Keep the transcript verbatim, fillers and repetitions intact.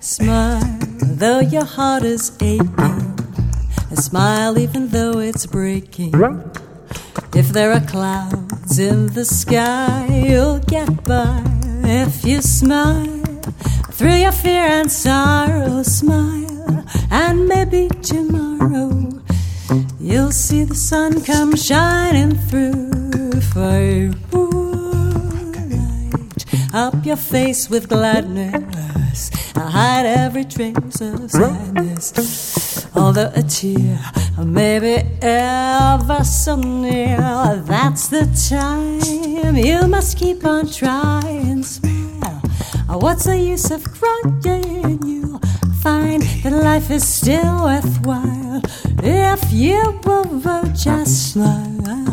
Smile, though your heart is aching. Smile even though it's breaking. If there are clouds in the sky, you'll get by. If you smile through your fear and sorrow, smile, and maybe tomorrow you'll see the sun come shining through. For you light up your face with gladness, hide every trace of sadness. Although a tear may be ever so near, that's the time you must keep on trying. Smile, what's the use of crying? You'll find that life is still worthwhile if you will just smile.